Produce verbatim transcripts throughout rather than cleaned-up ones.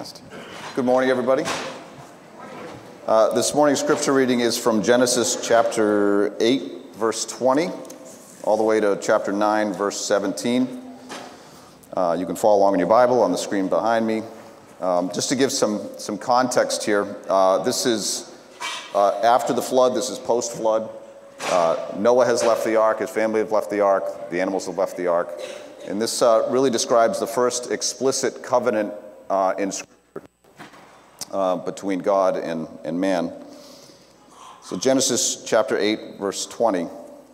Good morning, everybody. Uh, this morning's scripture reading is from Genesis chapter eight, verse twenty, all the way to chapter nine, verse seventeen. Uh, you can follow along in your Bible on the screen behind me. Um, just to give some, some context here, uh, this is uh, after the flood, this is post-flood. Uh, Noah has left the ark, his family have left the ark, the animals have left the ark. And this uh, really describes the first explicit covenant uh, in Scripture uh, between God and, and man. So Genesis chapter eight, verse twenty.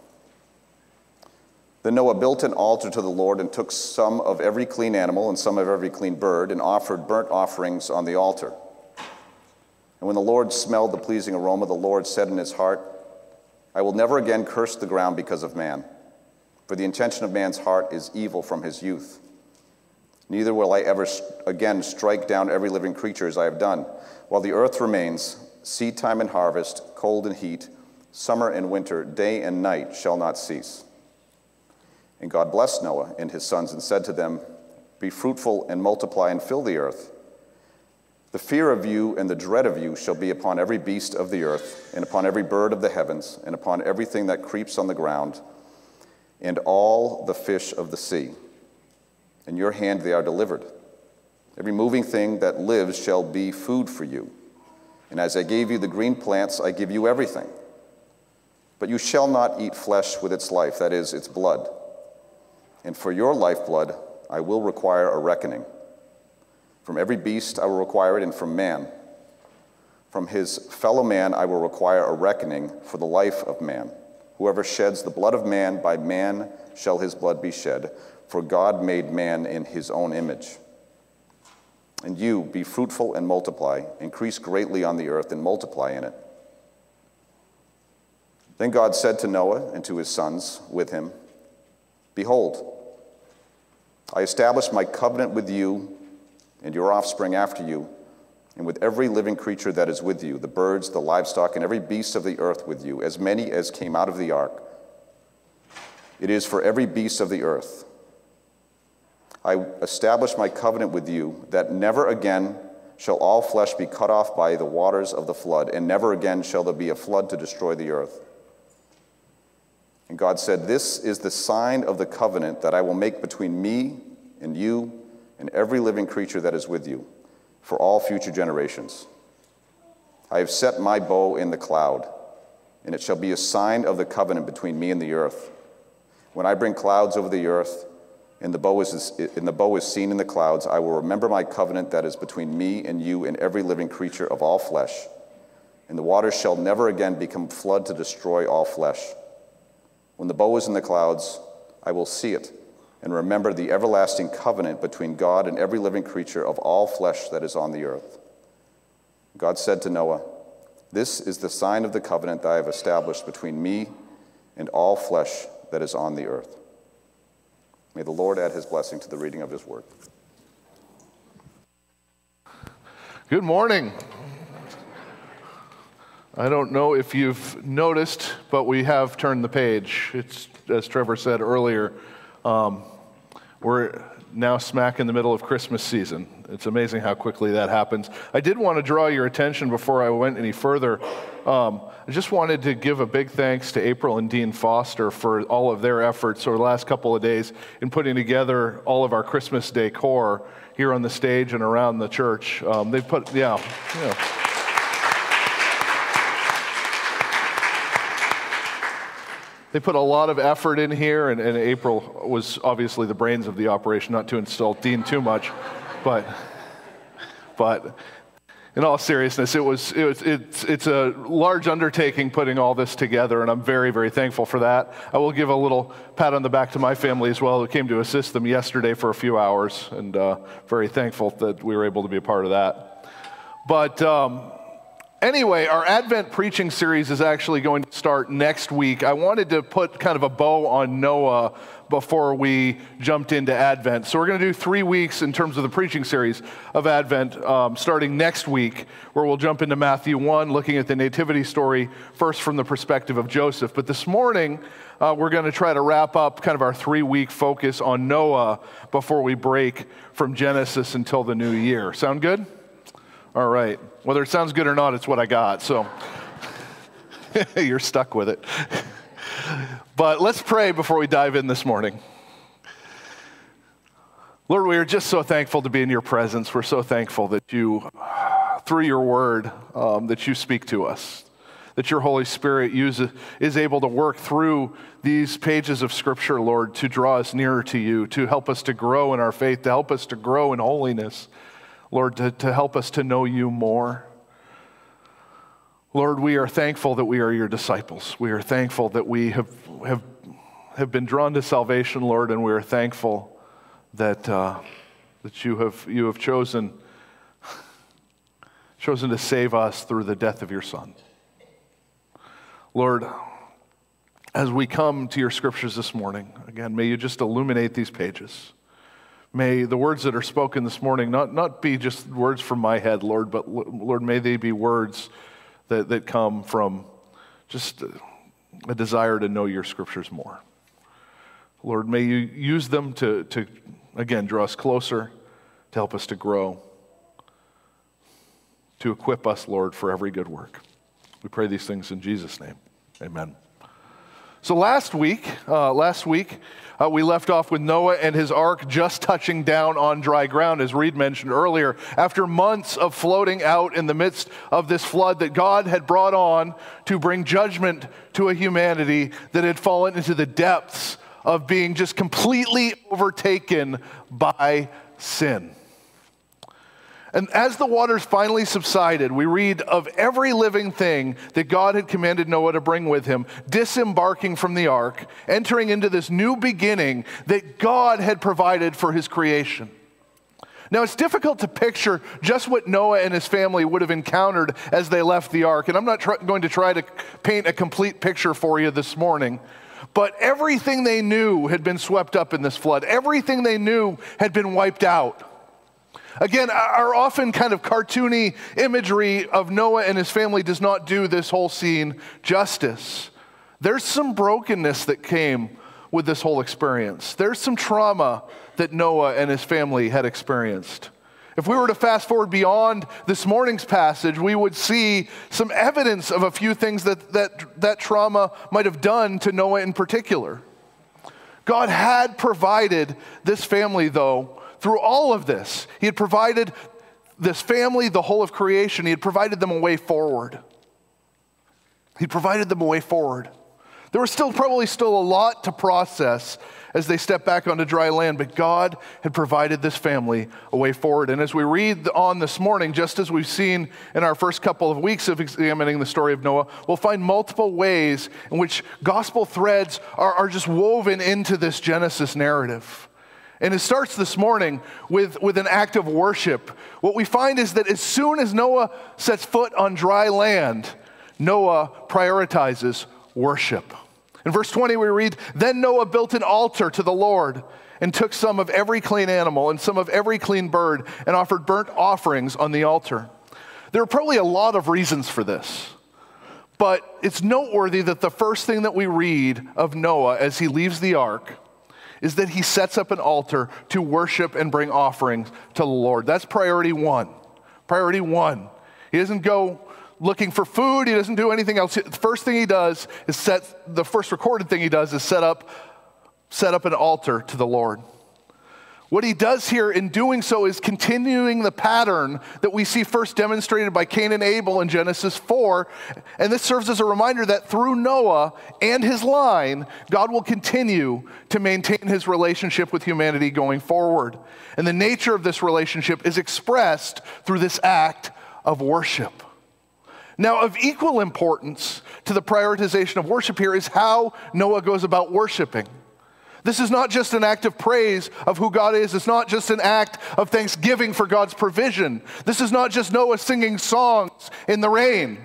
Then Noah built an altar to the Lord and took some of every clean animal and some of every clean bird and offered burnt offerings on the altar. And when the Lord smelled the pleasing aroma, the Lord said in his heart, I will never again curse the ground because of man, for the intention of man's heart is evil from his youth. Neither will I ever again strike down every living creature as I have done. While the earth remains, seed time and harvest, cold and heat, summer and winter, day and night shall not cease. And God blessed Noah and his sons and said to them, be fruitful and multiply and fill the earth. The fear of you and the dread of you shall be upon every beast of the earth, and upon every bird of the heavens, and upon everything that creeps on the ground, and all the fish of the sea. In your hand they are delivered. Every moving thing that lives shall be food for you. And as I gave you the green plants, I give you everything. But you shall not eat flesh with its life, that is, its blood. And for your lifeblood I will require a reckoning. From every beast I will require it, and from man. From his fellow man I will require a reckoning for the life of man. Whoever sheds the blood of man, by man shall his blood be shed, for God made man in his own image. And you, be fruitful and multiply, increase greatly on the earth and multiply in it. Then God said to Noah and to his sons with him, behold, I establish my covenant with you and your offspring after you, and with every living creature that is with you, the birds, the livestock, and every beast of the earth with you, as many as came out of the ark. It is for every beast of the earth. I establish my covenant with you, that never again shall all flesh be cut off by the waters of the flood, and never again shall there be a flood to destroy the earth. And God said, this is the sign of the covenant that I will make between me and you and every living creature that is with you, for all future generations. I have set my bow in the cloud, and it shall be a sign of the covenant between me and the earth. When I bring clouds over the earth, and the bow is, and the bow is seen in the clouds, I will remember my covenant that is between me and you and every living creature of all flesh. And the waters shall never again become flood to destroy all flesh. When the bow is in the clouds, I will see it, and remember the everlasting covenant between God and every living creature of all flesh that is on the earth. God said to Noah, this is the sign of the covenant that I have established between me and all flesh that is on the earth. May the Lord add his blessing to the reading of his word. Good morning. I don't know if you've noticed, but we have turned the page. It's, as Trevor said earlier, um, we're now smack in the middle of Christmas season. It's amazing how quickly that happens. I did want to draw your attention before I went any further. Um, I just wanted to give a big thanks to April and Dean Foster for all of their efforts over the last couple of days in putting together all of our Christmas decor here on the stage and around the church. Um, they've put, yeah, yeah. They put a lot of effort in here, and, and April was obviously the brains of the operation, not to insult Dean too much, but but in all seriousness, it was it was it's it's a large undertaking putting all this together, and I'm very very thankful for that. I will give a little pat on the back to my family as well, who came to assist them yesterday for a few hours, and uh, very thankful that we were able to be a part of that. But. Um, Anyway, our Advent preaching series is actually going to start next week. I wanted to put kind of a bow on Noah before we jumped into Advent. So we're going to do three weeks in terms of the preaching series of Advent, um, starting next week, where we'll jump into Matthew one, looking at the nativity story, first from the perspective of Joseph. But this morning, uh, we're going to try to wrap up kind of our three-week focus on Noah before we break from Genesis until the new year. Sound good? All right. Whether it sounds good or not, it's what I got. So you're stuck with it. But let's pray before we dive in this morning. Lord, we are just so thankful to be in your presence. We're so thankful that you, through your word, um, that you speak to us, that your Holy Spirit uses, is able to work through these pages of Scripture, Lord, to draw us nearer to you, to help us to grow in our faith, to help us to grow in holiness, Lord, to, to help us to know you more. Lord, we are thankful that we are your disciples. We are thankful that we have, have, have been drawn to salvation, Lord, and we are thankful that uh, that you have you have chosen chosen to save us through the death of your Son. Lord, as we come to your scriptures this morning, again, may you just illuminate these pages. May the words that are spoken this morning not, not be just words from my head, Lord, but Lord, may they be words that, that come from just a desire to know your scriptures more. Lord, may you use them to, to again, draw us closer, to help us to grow, to equip us, Lord, for every good work. We pray these things in Jesus' name. Amen. So last week, uh, last week, uh, we left off with Noah and his ark just touching down on dry ground, as Reed mentioned earlier. After months of floating out in the midst of this flood that God had brought on to bring judgment to a humanity that had fallen into the depths of being just completely overtaken by sin. And as the waters finally subsided, we read of every living thing that God had commanded Noah to bring with him, disembarking from the ark, entering into this new beginning that God had provided for his creation. Now, it's difficult to picture just what Noah and his family would have encountered as they left the ark, and I'm not tr- going to try to paint a complete picture for you this morning. But everything they knew had been swept up in this flood. Everything they knew had been wiped out. Again, our often kind of cartoony imagery of Noah and his family does not do this whole scene justice. There's some brokenness that came with this whole experience. There's some trauma that Noah and his family had experienced. If we were to fast forward beyond this morning's passage, we would see some evidence of a few things that that, that trauma might have done to Noah in particular. God had provided this family, though, through all of this. He had provided this family, the whole of creation, he had provided them a way forward. He provided them a way forward. There was still probably still a lot to process as they stepped back onto dry land, but God had provided this family a way forward. And as we read on this morning, just as we've seen in our first couple of weeks of examining the story of Noah, we'll find multiple ways in which gospel threads are, are just woven into this Genesis narrative. And it starts this morning with, with an act of worship. What we find is that as soon as Noah sets foot on dry land, Noah prioritizes worship. In verse twenty, we read, "Then Noah built an altar to the Lord and took some of every clean animal and some of every clean bird and offered burnt offerings on the altar." There are probably a lot of reasons for this, but it's noteworthy that the first thing that we read of Noah as he leaves the ark is that he sets up an altar to worship and bring offerings to the Lord. That's priority one. Priority one. He doesn't go looking for food. He doesn't do anything else. The first thing he does is set, the first recorded thing he does is set up, set up an altar to the Lord. What he does here in doing so is continuing the pattern that we see first demonstrated by Cain and Abel in Genesis four. And this serves as a reminder that through Noah and his line, God will continue to maintain his relationship with humanity going forward. And the nature of this relationship is expressed through this act of worship. Now, of equal importance to the prioritization of worship here is how Noah goes about worshiping. This is not just an act of praise of who God is. It's not just an act of thanksgiving for God's provision. This is not just Noah singing songs in the rain.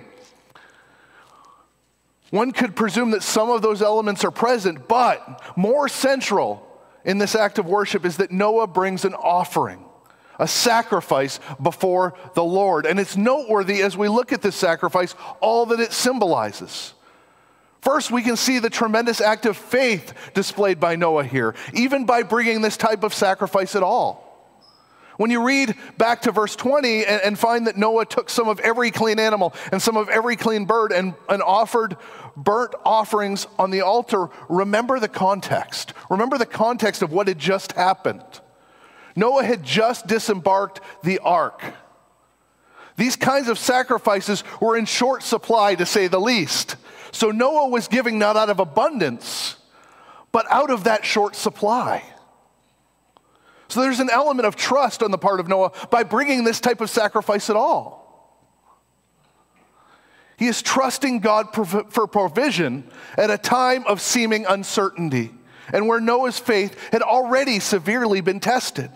One could presume that some of those elements are present, but more central in this act of worship is that Noah brings an offering, a sacrifice before the Lord. And it's noteworthy as we look at this sacrifice, all that it symbolizes. First, we can see the tremendous act of faith displayed by Noah here, even by bringing this type of sacrifice at all. When you read back to verse twenty and, and find that Noah took some of every clean animal and some of every clean bird and, and offered burnt offerings on the altar, remember the context. Remember the context of what had just happened. Noah had just disembarked the ark. These kinds of sacrifices were in short supply, to say the least. So Noah was giving not out of abundance, but out of that short supply. So there's an element of trust on the part of Noah by bringing this type of sacrifice at all. He is trusting God for provision at a time of seeming uncertainty and where Noah's faith had already severely been tested.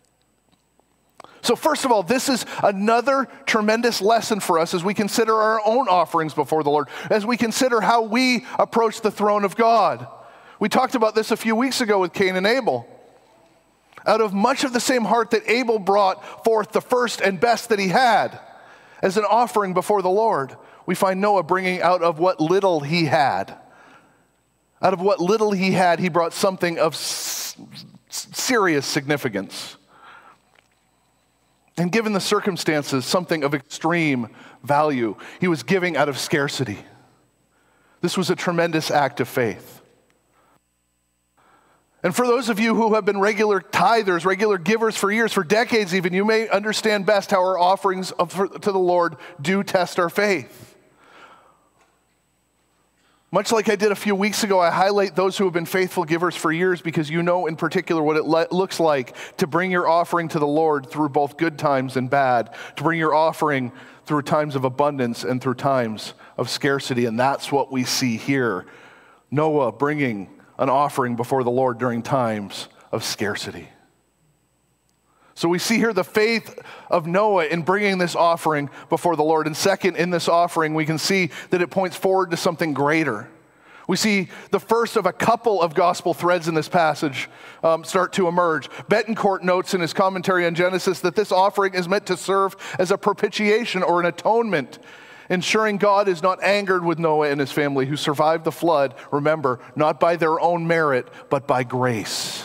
So first of all, this is another tremendous lesson for us as we consider our own offerings before the Lord, as we consider how we approach the throne of God. We talked about this a few weeks ago with Cain and Abel. Out of much of the same heart that Abel brought forth the first and best that he had as an offering before the Lord, we find Noah bringing out of what little he had. Out of what little he had, he brought something of s- serious significance. And given the circumstances, something of extreme value. He was giving out of scarcity. This was a tremendous act of faith. And for those of you who have been regular tithers, regular givers for years, for decades even, you may understand best how our offerings of, to the Lord do test our faith. Much like I did a few weeks ago, I highlight those who have been faithful givers for years because you know in particular what it le- looks like to bring your offering to the Lord through both good times and bad, to bring your offering through times of abundance and through times of scarcity. And that's what we see here. Noah bringing an offering before the Lord during times of scarcity. So we see here the faith of Noah in bringing this offering before the Lord. And second, in this offering, we can see that it points forward to something greater. We see the first of a couple of gospel threads in this passage um, start to emerge. Betancourt notes in his commentary on Genesis that this offering is meant to serve as a propitiation or an atonement, ensuring God is not angered with Noah and his family who survived the flood, remember, not by their own merit, but by grace.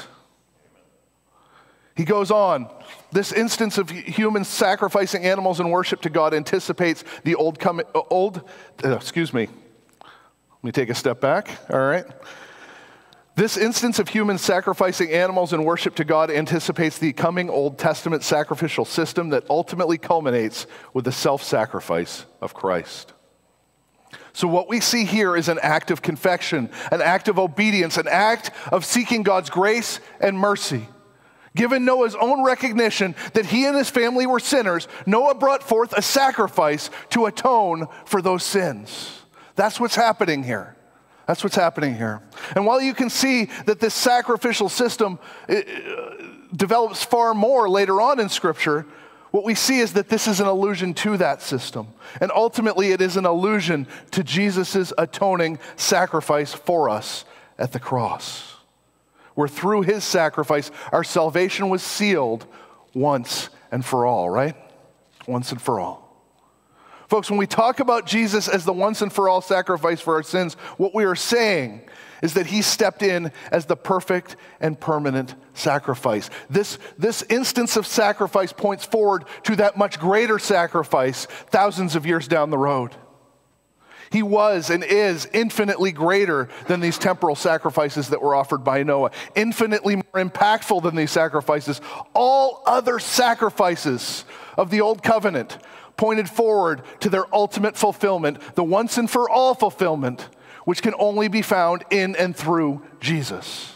He goes on, this instance of humans sacrificing animals in worship to God anticipates the old, com- old uh, excuse me, let me take a step back, all right? This instance of humans sacrificing animals in worship to God anticipates the coming Old Testament sacrificial system that ultimately culminates with the self-sacrifice of Christ. So what we see here is an act of confession, an act of obedience, an act of seeking God's grace and mercy. Given Noah's own recognition that he and his family were sinners, Noah brought forth a sacrifice to atone for those sins. That's what's happening here. That's what's happening here. And while you can see that this sacrificial system uh, develops far more later on in Scripture, what we see is that this is an allusion to that system. And ultimately, it is an allusion to Jesus' atoning sacrifice for us at the cross, where through his sacrifice, our salvation was sealed once and for all, right? Once and for all. Folks, when we talk about Jesus as the once and for all sacrifice for our sins, what we are saying is that he stepped in as the perfect and permanent sacrifice. This, this instance of sacrifice points forward to that much greater sacrifice thousands of years down the road. He was and is infinitely greater than these temporal sacrifices that were offered by Noah, infinitely more impactful than these sacrifices. All other sacrifices of the old covenant pointed forward to their ultimate fulfillment, the once and for all fulfillment, which can only be found in and through Jesus.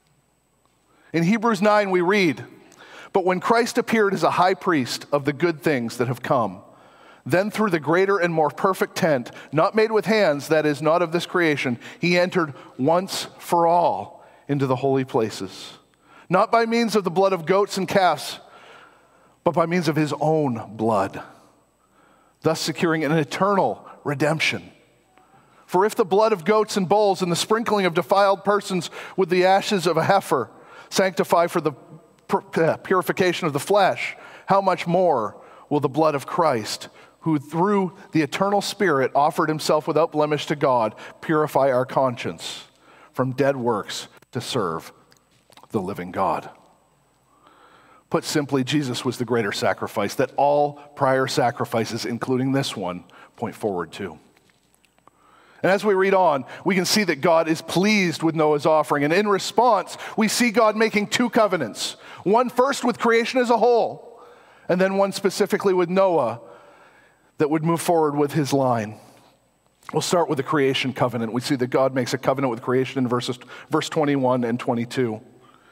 In Hebrews nine we read, "But when Christ appeared as a high priest of the good things that have come, then through the greater and more perfect tent, not made with hands, that is, not of this creation, he entered once for all into the holy places, not by means of the blood of goats and calves, but by means of his own blood, thus securing an eternal redemption. For if the blood of goats and bulls and the sprinkling of defiled persons with the ashes of a heifer sanctify for the purification of the flesh, how much more will the blood of Christ, who through the eternal Spirit offered himself without blemish to God, purify our conscience from dead works to serve the living God." Put simply, Jesus was the greater sacrifice that all prior sacrifices, including this one, point forward to. And as we read on, we can see that God is pleased with Noah's offering. And in response, we see God making two covenants. One first with creation as a whole, and then one specifically with Noah that would move forward with his line. We'll start with the creation covenant. We see that God makes a covenant with creation in verses, verse twenty-one and twenty-two.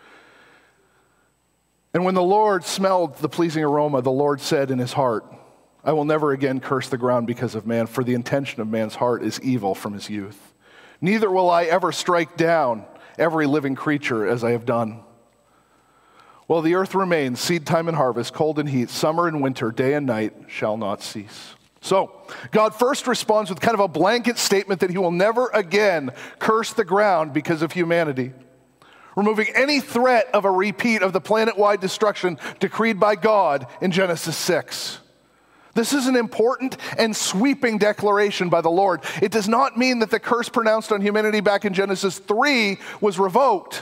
And when the Lord smelled the pleasing aroma, the Lord said in his heart, I will never again curse the ground because of man, for the intention of man's heart is evil from his youth. Neither will I ever strike down every living creature as I have done. While the earth remains, seed time and harvest, cold and heat, summer and winter, day and night shall not cease. So, God first responds with kind of a blanket statement that he will never again curse the ground because of humanity, removing any threat of a repeat of the planet-wide destruction decreed by God in Genesis six. This is an important and sweeping declaration by the Lord. It does not mean that the curse pronounced on humanity back in Genesis three was revoked,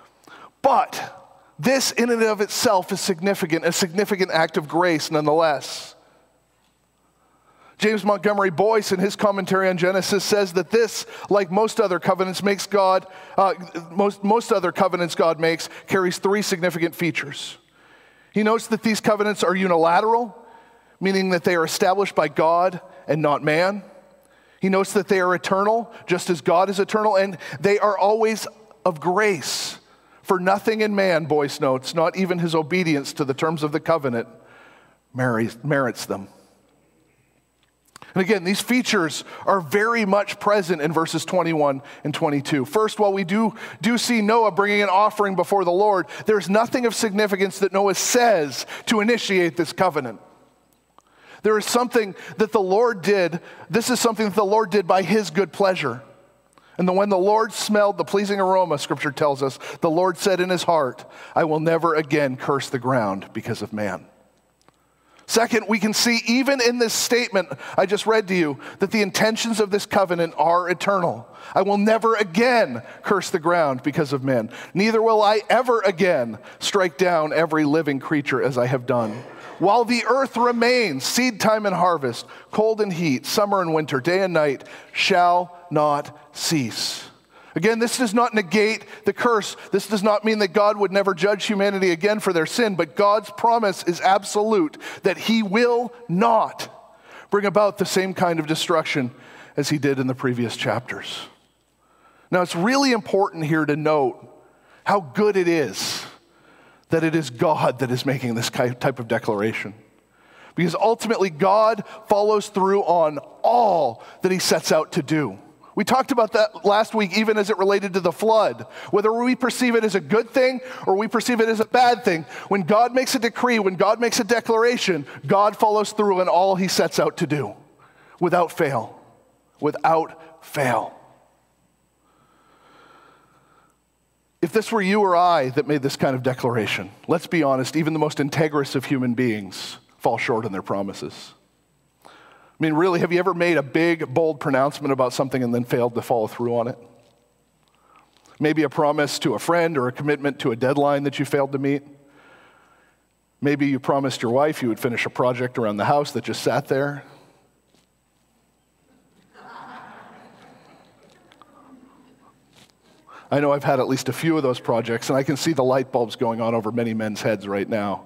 but this in and of itself is significant, a significant act of grace nonetheless. James Montgomery Boyce, in his commentary on Genesis, says that this, like most other covenants, makes God, uh, most, most other covenants God makes, carries three significant features. He notes that these covenants are unilateral, meaning that they are established by God and not man. He notes that they are eternal, just as God is eternal, and they are always of grace. For nothing in man, Boyce notes, not even his obedience to the terms of the covenant, merits them. And again, these features are very much present in verses twenty-one and twenty-two. First, while we do, do see Noah bringing an offering before the Lord, there's nothing of significance that Noah says to initiate this covenant. There is something that the Lord did. This is something that the Lord did by his good pleasure. And when the Lord smelled the pleasing aroma, Scripture tells us, the Lord said in his heart, I will never again curse the ground because of man. Second, we can see even in this statement I just read to you that the intentions of this covenant are eternal. I will never again curse the ground because of men. Neither will I ever again strike down every living creature as I have done. While the earth remains, seed time and harvest, cold and heat, summer and winter, day and night shall not cease. Again, this does not negate the curse. This does not mean that God would never judge humanity again for their sin, but God's promise is absolute that he will not bring about the same kind of destruction as he did in the previous chapters. Now, it's really important here to note how good it is that it is God that is making this type of declaration. Because ultimately, God follows through on all that he sets out to do. We talked about that last week, even as it related to the flood. Whether we perceive it as a good thing or we perceive it as a bad thing, when God makes a decree, when God makes a declaration, God follows through on all he sets out to do, without fail, without fail. If this were you or I that made this kind of declaration, let's be honest, even the most integrous of human beings fall short on their promises. I mean, really, have you ever made a big, bold pronouncement about something and then failed to follow through on it? Maybe a promise to a friend or a commitment to a deadline that you failed to meet. Maybe you promised your wife you would finish a project around the house that just sat there. I know I've had at least a few of those projects, and I can see the light bulbs going on over many men's heads right now.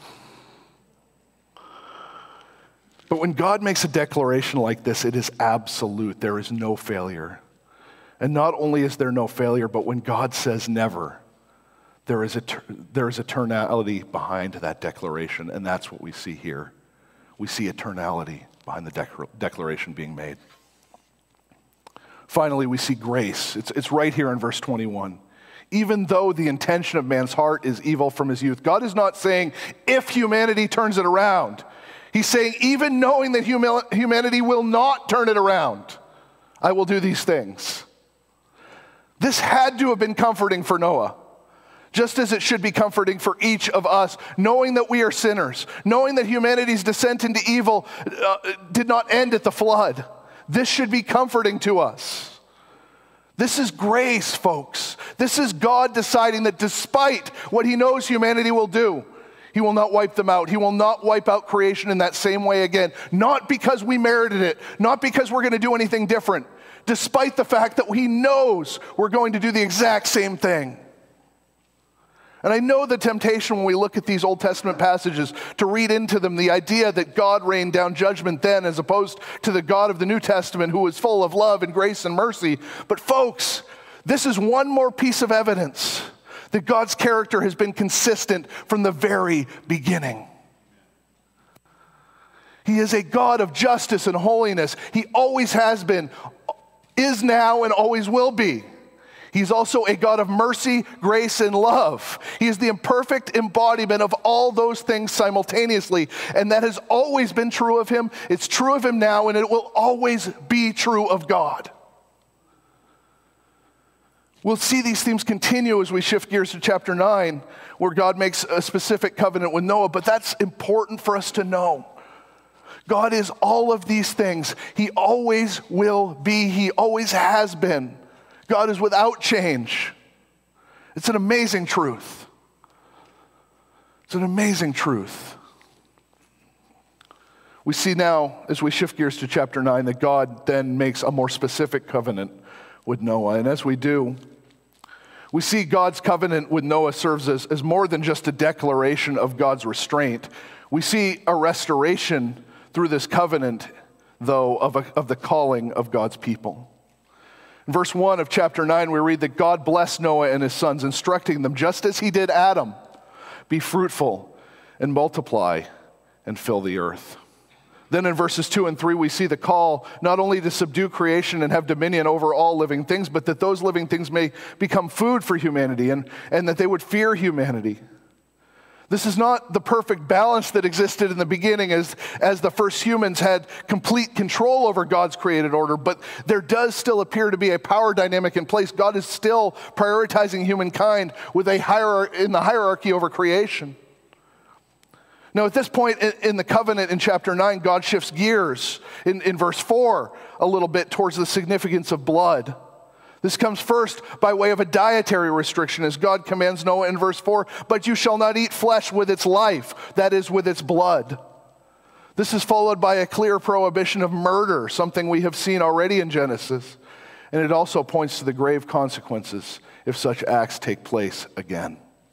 But when God makes a declaration like this, it is absolute. There is no failure. And not only is there no failure, but when God says never, there is, a, there is eternality behind that declaration, and that's what we see here. We see eternality behind the dec- declaration being made. Finally, we see grace. It's, it's right here in verse twenty-one. Even though the intention of man's heart is evil from his youth, God is not saying, if humanity turns it around. He's saying, even knowing that humi- humanity will not turn it around, I will do these things. This had to have been comforting for Noah, just as it should be comforting for each of us, knowing that we are sinners, knowing that humanity's descent into evil uh, did not end at the flood. This should be comforting to us. This is grace, folks. This is God deciding that despite what he knows humanity will do, He will not wipe them out. He will not wipe out creation in that same way again. Not because we merited it, not because we're going to do anything different, despite the fact that he knows we're going to do the exact same thing. And I know the temptation when we look at these Old Testament passages to read into them the idea that God rained down judgment then as opposed to the God of the New Testament who was full of love and grace and mercy. But folks, this is one more piece of evidence that God's character has been consistent from the very beginning. He is a God of justice and holiness. He always has been, is now, and always will be. He's also a God of mercy, grace, and love. He is the imperfect embodiment of all those things simultaneously, and that has always been true of him. It's true of him now, and it will always be true of God. We'll see these themes continue as we shift gears to chapter nine, where God makes a specific covenant with Noah, but that's important for us to know. God is all of these things. He always will be. He always has been. God is without change. It's an amazing truth. It's an amazing truth. We see now, as we shift gears to chapter nine, that God then makes a more specific covenant with Noah. And as we do, we see God's covenant with Noah serves as, as more than just a declaration of God's restraint. We see a restoration through this covenant, though, of, a, of the calling of God's people. In verse one of chapter nine, we read that God blessed Noah and his sons, instructing them, just as he did Adam, be fruitful and multiply and fill the earth. Then in verses two and three, we see the call not only to subdue creation and have dominion over all living things, but that those living things may become food for humanity and, and that they would fear humanity. This is not the perfect balance that existed in the beginning as, as the first humans had complete control over God's created order, but there does still appear to be a power dynamic in place. God is still prioritizing humankind with a hierarchy in the hierarchy over creation. Now, at this point in the covenant in chapter nine, God shifts gears in, in verse four a little bit towards the significance of blood. This comes first by way of a dietary restriction as God commands Noah in verse four, but you shall not eat flesh with its life, that is, with its blood. This is followed by a clear prohibition of murder, something we have seen already in Genesis. And it also points to the grave consequences if such acts take place again.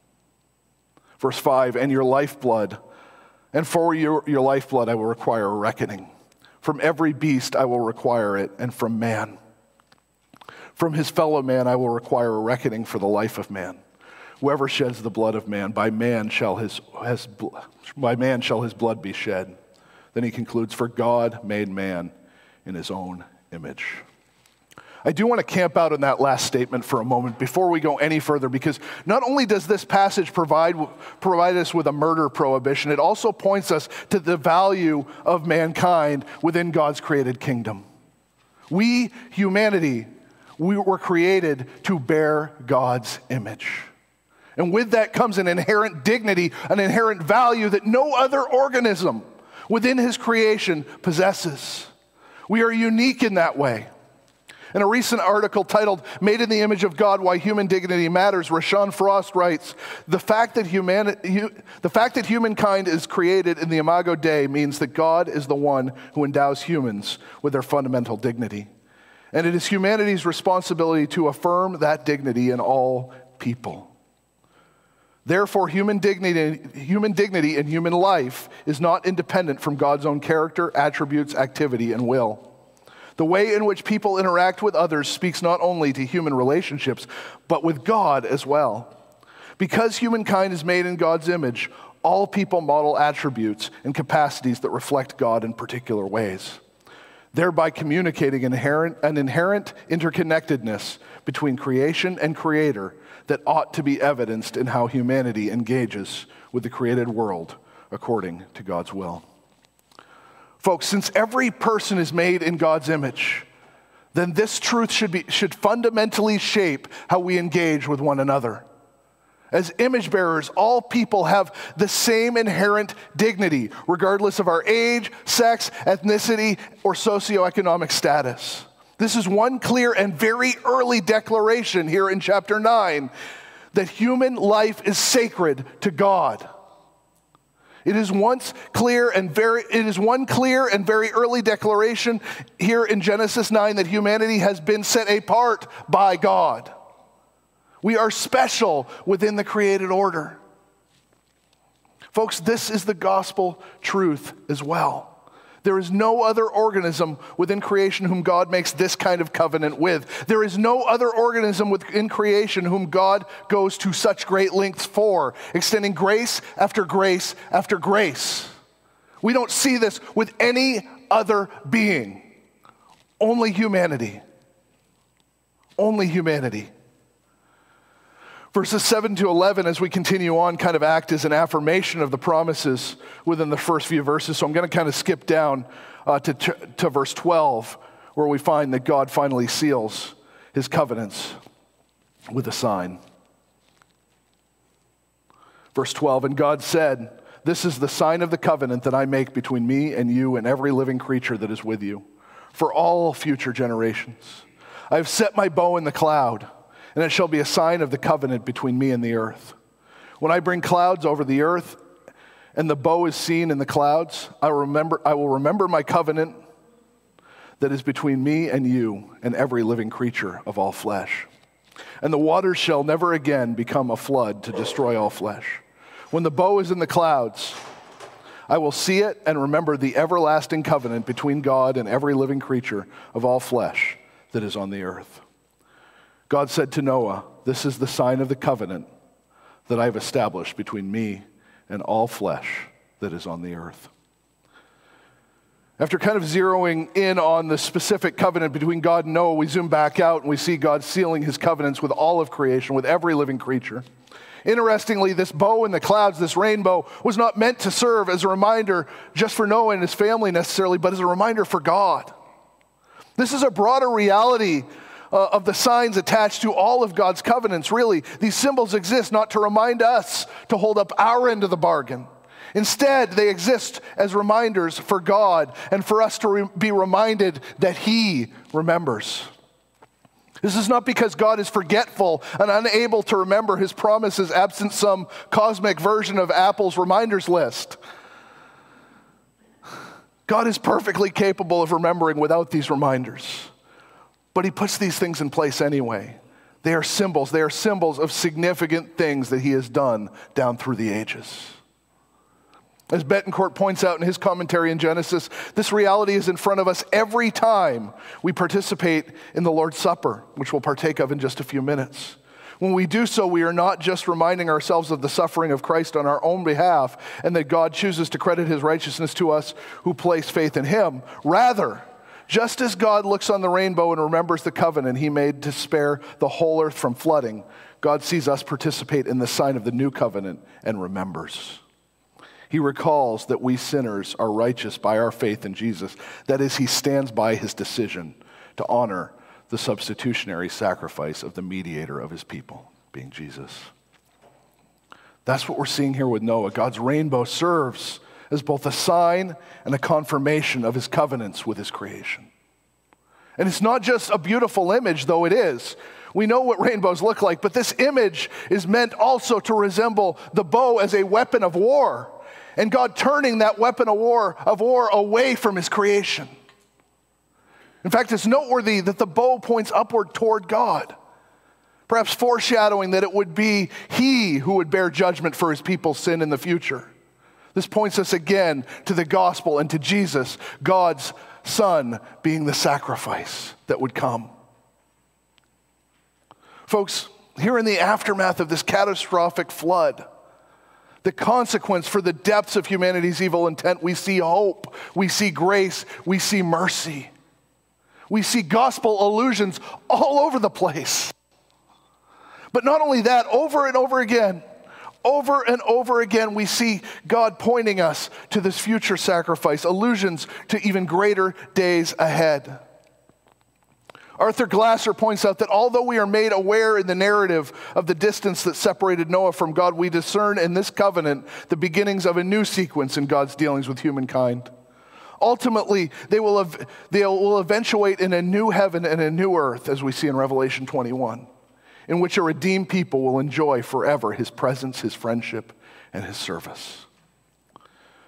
Verse five, and your lifeblood, and for your, your lifeblood I will require a reckoning. From every beast I will require it, and from man. From his fellow man I will require a reckoning for the life of man. Whoever sheds the blood of man, by man shall his, his, by man shall his blood be shed. Then he concludes, for God made man in his own image. I do want to camp out on that last statement for a moment before we go any further, because not only does this passage provide, provide us with a murder prohibition, it also points us to the value of mankind within God's created kingdom. We, humanity, we were created to bear God's image. And with that comes an inherent dignity, an inherent value that no other organism within his creation possesses. We are unique in that way. In a recent article titled, Made in the Image of God, Why Human Dignity Matters, Rashawn Frost writes, the fact that humanity, the fact that humankind is created in the Imago Dei means that God is the one who endows humans with their fundamental dignity. And it is humanity's responsibility to affirm that dignity in all people. Therefore, human dignity, human dignity and human life is not independent from God's own character, attributes, activity, and will. The way in which people interact with others speaks not only to human relationships, but with God as well. Because humankind is made in God's image, all people model attributes and capacities that reflect God in particular ways, thereby communicating inherent, an inherent interconnectedness between creation and creator that ought to be evidenced in how humanity engages with the created world according to God's will. Folks, since every person is made in God's image, then this truth should be, should fundamentally shape how we engage with one another. As image bearers, all people have the same inherent dignity, regardless of our age, sex, ethnicity, or socioeconomic status. This is one clear and very early declaration here in chapter nine, that human life is sacred to God. It is once clear and very it is one clear and very early declaration here in Genesis nine that humanity has been set apart by God. We are special within the created order. Folks, this is the gospel truth as well. There is no other organism within creation whom God makes this kind of covenant with. There is no other organism within creation whom God goes to such great lengths for, extending grace after grace after grace. We don't see this with any other being. Only humanity. Only humanity. Verses seven to eleven, as we continue on, kind of act as an affirmation of the promises within the first few verses. So I'm going to kind of skip down uh, to, to verse twelve, where we find that God finally seals his covenants with a sign. Verse twelve, and God said, "This is the sign of the covenant that I make between me and you and every living creature that is with you, for all future generations. I have set my bow in the cloud, and it shall be a sign of the covenant between me and the earth. When I bring clouds over the earth, and the bow is seen in the clouds, I remember, I will remember my covenant that is between me and you and every living creature of all flesh. And the waters shall never again become a flood to destroy all flesh. When the bow is in the clouds, I will see it and remember the everlasting covenant between God and every living creature of all flesh that is on the earth." God said to Noah, "This is the sign of the covenant that I have established between me and all flesh that is on the earth." After kind of zeroing in on the specific covenant between God and Noah, we zoom back out and we see God sealing his covenants with all of creation, with every living creature. Interestingly, this bow in the clouds, this rainbow, was not meant to serve as a reminder just for Noah and his family necessarily, but as a reminder for God. This is a broader reality Uh, of the signs attached to all of God's covenants, really. These symbols exist not to remind us to hold up our end of the bargain. Instead, they exist as reminders for God and for us to re- be reminded that he remembers. This is not because God is forgetful and unable to remember his promises absent some cosmic version of Apple's reminders list. God is perfectly capable of remembering without these reminders. But he puts these things in place anyway. They are symbols. They are symbols of significant things that he has done down through the ages. As Betancourt points out in his commentary in Genesis, this reality is in front of us every time we participate in the Lord's Supper, which we'll partake of in just a few minutes. When we do so, we are not just reminding ourselves of the suffering of Christ on our own behalf and that God chooses to credit his righteousness to us who place faith in him. Rather, just as God looks on the rainbow and remembers the covenant he made to spare the whole earth from flooding, God sees us participate in the sign of the new covenant and remembers. He recalls that we sinners are righteous by our faith in Jesus. That is, he stands by his decision to honor the substitutionary sacrifice of the mediator of his people, being Jesus. That's what we're seeing here with Noah. God's rainbow serves as both a sign and a confirmation of his covenants with his creation. And it's not just a beautiful image, though it is. We know what rainbows look like, but this image is meant also to resemble the bow as a weapon of war, and God turning that weapon of war, of war away from his creation. In fact, it's noteworthy that the bow points upward toward God, perhaps foreshadowing that it would be he who would bear judgment for his people's sin in the future. This points us again to the gospel and to Jesus, God's Son, being the sacrifice that would come. Folks, here in the aftermath of this catastrophic flood, the consequence for the depths of humanity's evil intent, we see hope, we see grace, we see mercy. We see gospel allusions all over the place. But not only that, over and over again, Over and over again, we see God pointing us to this future sacrifice, allusions to even greater days ahead. Arthur Glasser points out that although we are made aware in the narrative of the distance that separated Noah from God, we discern in this covenant the beginnings of a new sequence in God's dealings with humankind. Ultimately, they will, ev- they will eventuate in a new heaven and a new earth, as we see in Revelation twenty-one. In which a redeemed people will enjoy forever his presence, his friendship, and his service.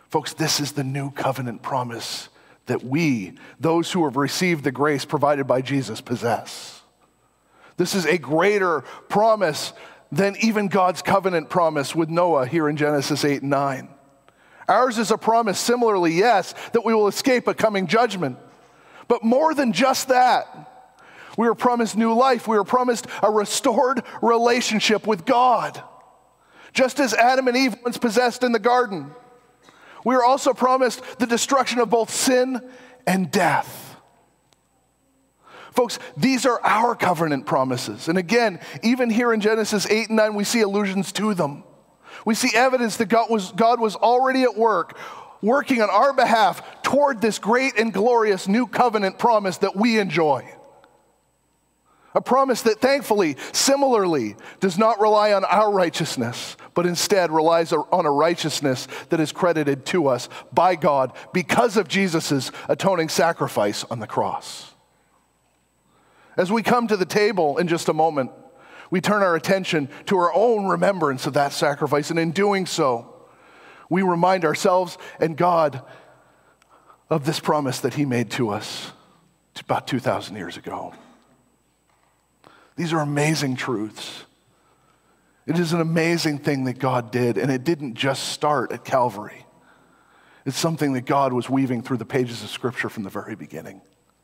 Folks, this is the new covenant promise that we, those who have received the grace provided by Jesus, possess. This is a greater promise than even God's covenant promise with Noah here in Genesis eight and nine. Ours is a promise, similarly, yes, that we will escape a coming judgment. But more than just that, we are promised new life. We are promised a restored relationship with God. Just as Adam and Eve once possessed in the garden, we are also promised the destruction of both sin and death. Folks, these are our covenant promises. And again, even here in Genesis eight and nine, we see allusions to them. We see evidence that God was, God was already at work, working on our behalf toward this great and glorious new covenant promise that we enjoy. A promise that thankfully, similarly, does not rely on our righteousness, but instead relies on a righteousness that is credited to us by God because of Jesus' atoning sacrifice on the cross. As we come to the table in just a moment, we turn our attention to our own remembrance of that sacrifice, and in doing so, we remind ourselves and God of this promise that he made to us about two thousand years ago. These are amazing truths. It is an amazing thing that God did, and it didn't just start at Calvary. It's something that God was weaving through the pages of Scripture from the very beginning.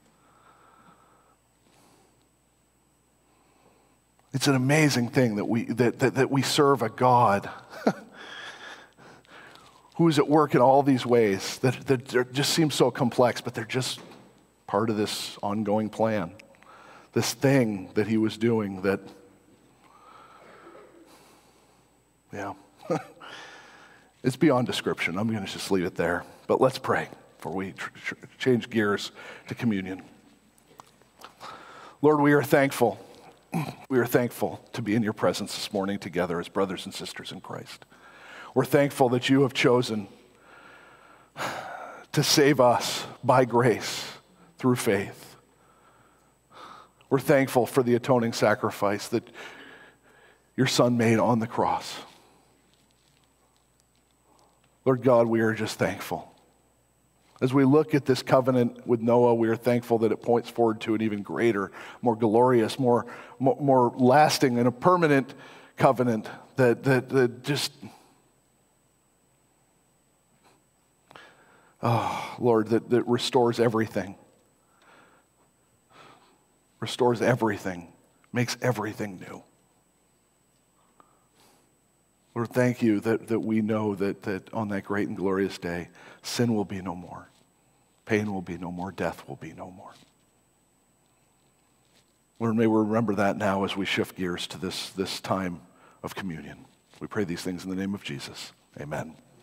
It's an amazing thing that we that, that, that we serve a God who is at work in all these ways that, that just seem so complex, but they're just part of this ongoing plan. This thing that he was doing that, yeah, it's beyond description. I'm going to just leave it there. But let's pray before we tr- tr- change gears to communion. Lord, we are thankful. We are thankful to be in your presence this morning together as brothers and sisters in Christ. We're thankful that you have chosen to save us by grace through faith. We're thankful for the atoning sacrifice that your Son made on the cross. Lord God, we are just thankful. As we look at this covenant with Noah, we are thankful that it points forward to an even greater, more glorious, more, more, more lasting, and a permanent covenant that, that, that just, oh, Lord, that, that restores everything. Restores everything, makes everything new. Lord, thank you that, that we know that, that on that great and glorious day, sin will be no more. Pain will be no more. Death will be no more. Lord, may we remember that now as we shift gears to this, this time of communion. We pray these things in the name of Jesus. Amen.